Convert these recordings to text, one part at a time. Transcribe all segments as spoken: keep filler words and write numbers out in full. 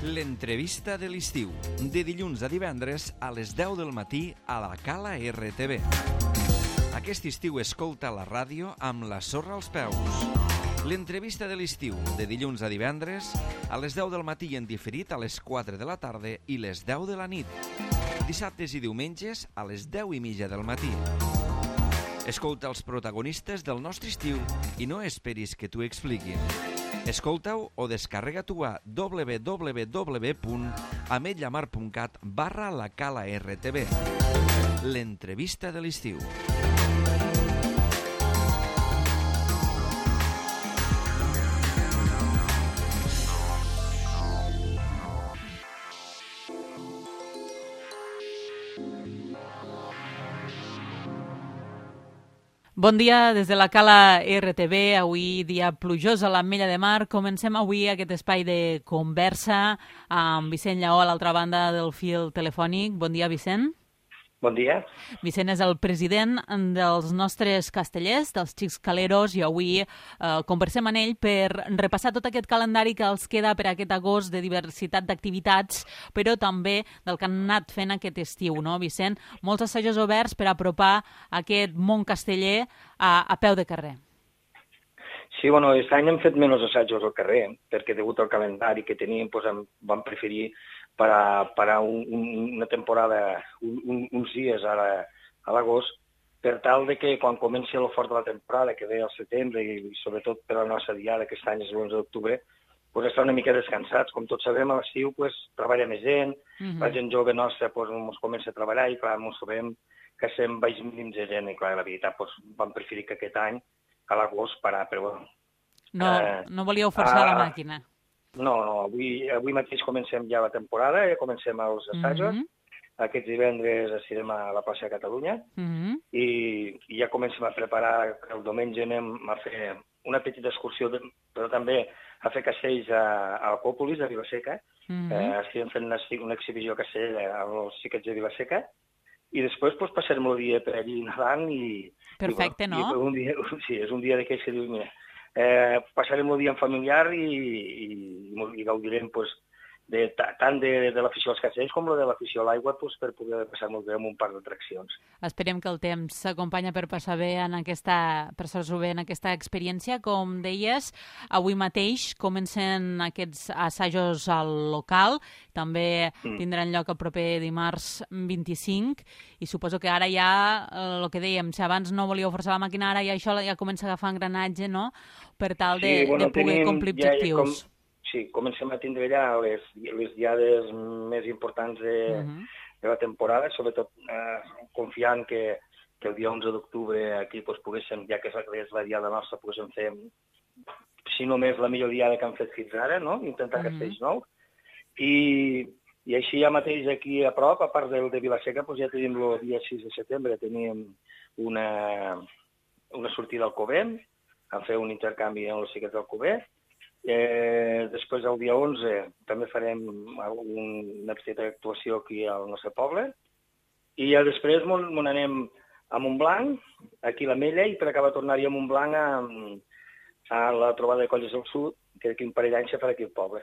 L'entrevista de l'estiu, de dilluns a divendres a les deu del matí a la Cala R T V. Aquest estiu escolta la ràdio amb la sorra als peus. L'entrevista de l'estiu, de dilluns a divendres a les deu del matí en diferit a les quatre de la tarda i les deu de la nit. Dissabtes i diumenges a les deu i mitja del matí. Escolta els protagonistes del nostre estiu i no esperis que t'ho expliquin. Escolta-ho o descarrega-t'ho a w w w punt ametlllamar punt cat barra la Cala R T V. L'entrevista de l'estiu. Bon dia des de la Cala R T V, avui dia plujós a l'Ametlla de Mar. Comencem avui aquest espai de conversa amb Vicent Lleó a l'altra banda del fil telefònic. Bon dia, Vicent. Bon dia. Vicent és el president dels nostres castellers, dels Xics Caleros, i avui eh, conversem amb ell per repassar tot aquest calendari que els queda per aquest agost de diversitat d'activitats, però també del que han anat fent aquest estiu, no, Vicent? Molts assajos oberts per apropar aquest món casteller a, a peu de carrer. Sí, bueno, aquest any hem fet menys assajos al carrer, perquè degut al calendari que teníem, doncs, vam preferir para, para un, un, una temporada, un, un, uns dies a l'agost, per tal de que quan comenci el fort de la temporada, que ve al setembre, i sobretot per la nostra diada, que aquest any és l'onze d'octubre, pues, estar una mica descansats. Com tots sabem, a l'estiu pues, treballa més gent, uh-huh. La gent jove nostra pues, ens comença a treballar i clar, ens sabem que fem baix mínims de gent i clar, la veritat pues, vam preferir que aquest any a l'agost parar, però bueno. No, eh, no volíeu forçar uh, la màquina. No, no, avui, avui mateix comencem ja la temporada, ja comencem els assajos. Mm-hmm. Aquest divendres estirem a la plaça de Catalunya mm-hmm. i, i ja comencem a preparar, el diumenge anem a fer una petita excursió, de, però també a fer castells a, a Alcòpolis, a Vilaseca. Mm-hmm. Eh, estem fent una, una exhibició a castell als xiquets de Vilaseca i després pues, passarem el dia per allí nedant i... Perfecte, i, no? I un dia, sí, és un dia d'aquells que dius, mira, Eh, passarem el dia en familiar i, i, i gaudirem pues, de, tant de, de l'afició als castells com de l'afició a l'aigua pues, per poder passar molt bé amb un parc d'atraccions. Esperem que el temps s'acompanya per passar bé en aquesta, per passar bé en aquesta experiència. Com deies, avui mateix comencen aquests assajos al local, també mm. tindran lloc el proper dimarts vint-i-cinc i suposo que ara ja, el eh, que dèiem, si abans no volíeu forçar la màquina, ara ja això ja comença a agafar engranatge, no?, per tal de, sí, bueno, de poder tenim, complir objectius. Ja, com, sí, comencem a tindre ja les, les diades més importants de, uh-huh. de la temporada, sobretot eh, confiant que, que el dia onze d'octubre aquí pues, poguéssim, ja que és la diada nostra, poguéssim fer, si no més, la millor diada que han fet fins ara, no?, intentar uh-huh. castells nous. I, I així ja mateix aquí a prop, a part del de Vilaseca, pues, ja tenim el dia sis de setembre, teníem una, una sortida al Covent, a fer un intercanvi amb els xiquets del Cover. Eh, després, el dia onze, també farem una petita actuació aquí al nostre poble. I ja després m'on anem a Montblanc, aquí a l'Ametlla, i per acabar tornar-hi a Montblanc a, a la trobada de Colles del Sud, que d'aquí un parell d'anys se farà aquí al poble.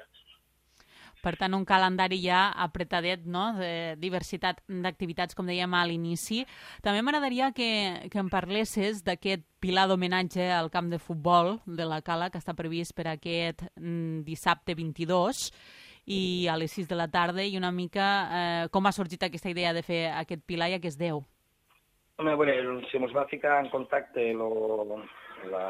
Per tant, un calendari ja apretadet, no?, de diversitat d'activitats, com dèiem a l'inici. També m'agradaria que, que em parlessis d'aquest pilar d'homenatge al camp de futbol de la Cala, que està previst per aquest mm, dissabte vint-i-dos i a les sis de la tarda, i una mica eh, com ha sorgit aquesta idea de fer aquest pilar i a què es deu? Home, a veure, se ens va ficar en contacte lo, la...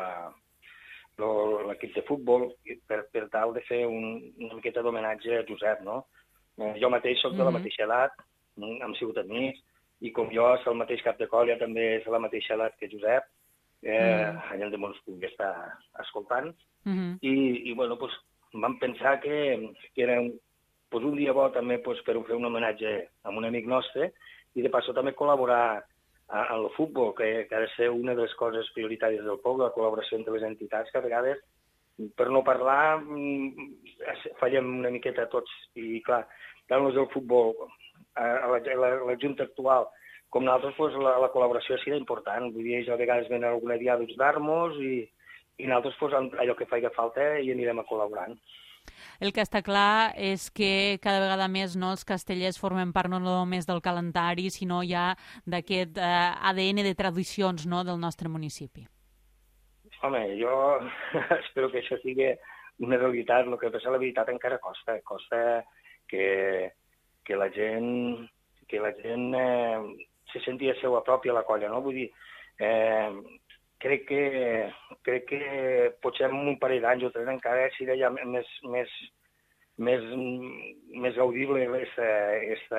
l'equip de futbol per, per tal de fer un, una miqueta d'homenatge a Josep, no? Eh, jo mateix soc de la mateixa edat, hem sigut amics, i com jo és el mateix cap de colla, també és de la mateixa edat que Josep, eh, mm. allà de Mons pugui estar escoltant, mm-hmm. i, i bueno, pues, vam pensar que, que era un, pues, un dia bo també pues, per fer un homenatge a un amic nostre, i de passo també col·laborar en el futbol, que, que ha de ser una de les coses prioritàries del poble, la col·laboració entre les entitats, que a vegades, per no parlar, fallem una miqueta tots. I clar, tant els del futbol, a la, la, la Junta actual, com nosaltres, pues, la, la col·laboració ha sigut important. Vull dir, a vegades venen alguna diada d'Armos i, i nosaltres, pues, allò que faci falta, hi anirem a col·laborant. el que està clar és que cada vegada més no, els castellers formen part no només del calendari, sinó ja d'aquest eh, A D N de tradicions no, del nostre municipi. Home, jo espero que això sigui una realitat. El que passa, la veritat encara costa. Costa que, que la gent, que la gent eh, se senti a seva pròpia la colla, no? Vull dir, eh, crec que, crec que potser en un parell d'anys o tres encara sigui ja més, més, més, més gaudible aquesta,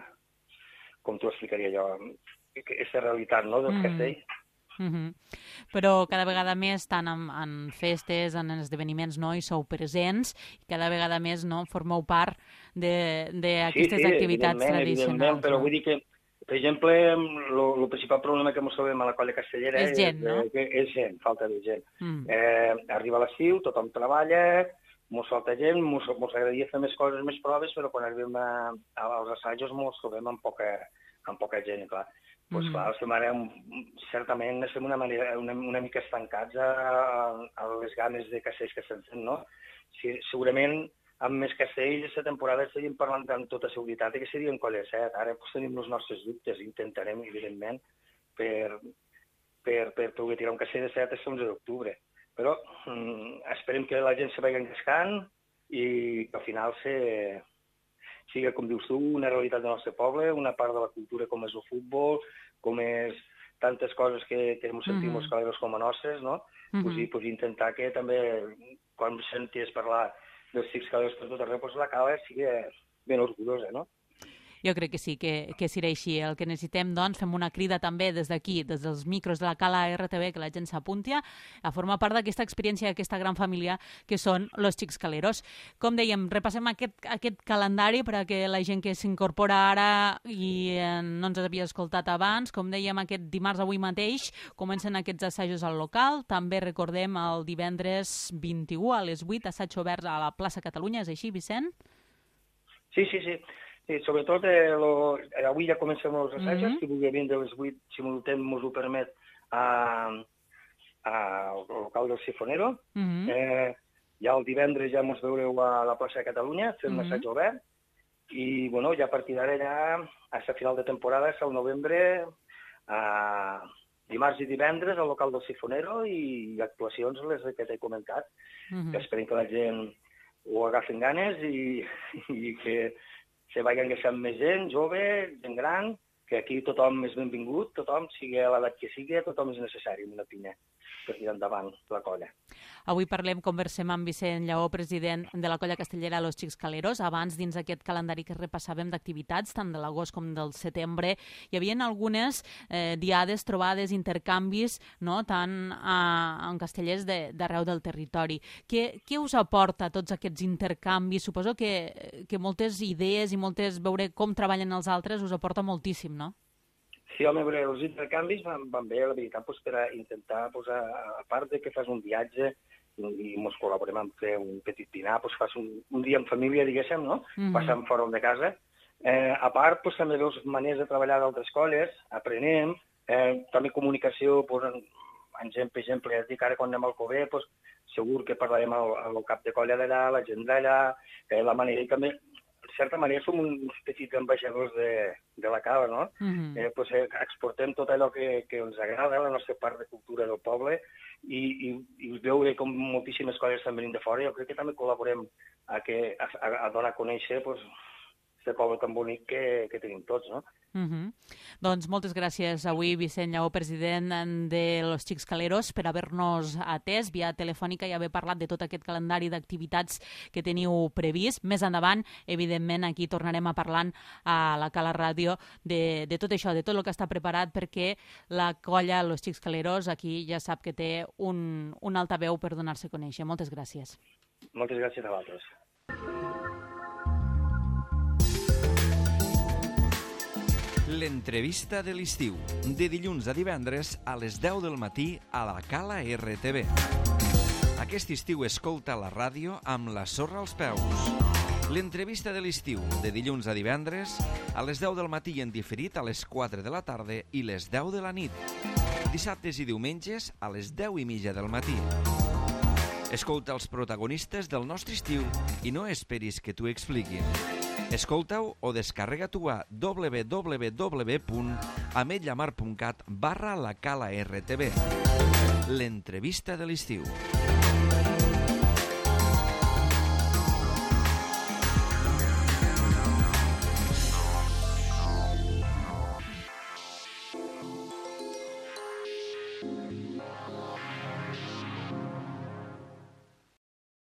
com t'ho explicaria jo, aquesta realitat, no?, del mm. castell. Mm-hmm. Però cada vegada més, tant en, en festes, en esdeveniments, no, hi sou presents i cada vegada més no, formeu part d'aquestes sí, sí, activitats tradicionals. Però no? Vull dir que, per exemple, el principal problema que ens trobem a la colla castellera és gent, no? És, és gent, falta de gent. Mm. Eh, arriba l'estiu, tothom treballa, mos falta gent, mos, mos agradaria fer més coses, més proves, però quan arribem a, a, als assajos mos trobem amb poca, amb poca gent, clar. Doncs pues, clar, estem ara, certament, estem una, manera, una, una mica estancats a, a, a les ganes de castells que estem fent, no? Si, segurament, amb més castells, aquesta temporada estaríem parlant amb tota seguretat que seria en colla set. Ara pues, tenim els nostres dubtes, intentarem, evidentment, per, per, per poder tirar un castell de set a l'onze d'octubre. Però mm, esperem que la gent se vagi engrescant i que al final se... sigui, com dius tu, una realitat del nostre poble, una part de la cultura com és el futbol, com és tantes coses que, que ens sentim els caleros com a nostres, no? Mm-hmm. pues, i, pues, intentar que també, quan senties parlar dels xics caleros per tot arreu, pues, la cala sigui ben orgullosa, no? Jo crec que sí, que, que serà així. El que necessitem, doncs, fem una crida també des d'aquí, des dels micros de la Cala R T V, que la gent s'apunti a formar part d'aquesta experiència, d'aquesta gran família que són los Xics Caleros. Com dèiem, repassem aquest, aquest calendari per a que la gent que s'incorpora ara i eh, no ens havia escoltat abans, com dèiem, aquest dimarts avui mateix comencen aquests assajos al local. També recordem el divendres vint-i-u a les vuit, assaig obert a la plaça Catalunya. És així, Vicent? Sí, sí, sí. Sí, sobretot, eh, lo, eh, avui ja comencem els assajos, mm-hmm. si vulgui vindre a les vuit, si el temps ens ho permet, a, a, al local del Sifonero. Mm-hmm. eh, ja el divendres ja ens veureu a la plaça de Catalunya, fent mm-hmm. un assaig obert, i bueno, ja a partir d'ara ja, a la final de temporada, al novembre, a dimarts i divendres al local del Sifonero i actuacions les que t'he comentat. Mm-hmm. Esperem que la gent ho agafen ganes i, i que se vagi engreixant més gent, jove, gent gran, que aquí tothom és benvingut, tothom, sigui a l'edat que sigui, tothom és necessari en una pinya per tirar endavant la colla. Avui parlem, conversem amb Vicent Lleó, president de la colla castellera Los Xics Caleros. Abans, dins aquest calendari que repassàvem d'activitats, tant de l'agost com del setembre, hi havia algunes eh, diades, trobades, intercanvis, no?, tant a, en castellers d'arreu de, del territori. Què, què us aporta tots aquests intercanvis? Suposo que, que moltes idees i moltes veure com treballen els altres us aporta moltíssim, no? Sí, home, els intercanvis van, van bé, la veritat, pues, per a intentar, pues, a, a part de que fas un viatge i ens col·laborem en fer un petit dinar, pues, fas un, un dia en família, diguéssim, no? Mm-hmm. Passant fora de casa. Eh, a part, pues, també veus maneres de treballar d'altres colles, aprenem, eh, també comunicació, pues, en, en gent, per exemple, ja dic, ara quan anem al Cover, pues, segur que parlarem al, al cap de colla d'allà, la gent d'allà, eh, la manera, i també de certa manera som uns petits ambaixadors de, de la cava, no? Mm-hmm. eh, pues, eh, exportem tot allò que, que ens agrada, la nostra part de cultura del poble, i, i, i veure com moltíssimes coses estan venint de fora. Jo crec que també col·laborem a, que, a, a donar a conèixer pues, aquest poble tan bonic que, que tenim tots, no? Mm-hmm. Doncs moltes gràcies avui, Vicent Lleó, president de Los Xics Caleros, per haver-nos atès via telefònica i haver parlat de tot aquest calendari d'activitats que teniu previst. Més endavant, evidentment, aquí tornarem a parlar a la Cala Ràdio de, de tot això, de tot el que està preparat, perquè la colla Los Xics Caleros aquí ja sap que té un, un altaveu per donar-se a conèixer. Moltes gràcies. Moltes gràcies a vosaltres. L'entrevista de l'estiu, de dilluns a divendres a les deu del matí a la Cala R T V. Aquest estiu escolta la ràdio amb la sorra als peus. L'entrevista de l'estiu, de dilluns a divendres a les deu del matí i en diferit a les quatre de la tarda i les deu de la nit. Dissabtes i diumenges a les deu i mitja del matí. Escolta els protagonistes del nostre estiu i no esperis que t'ho expliquin. Escolta-ho o descarrega-t'ho a w w w punt ametlla mar punt cat barra la cala R T V. L'entrevista de l'estiu.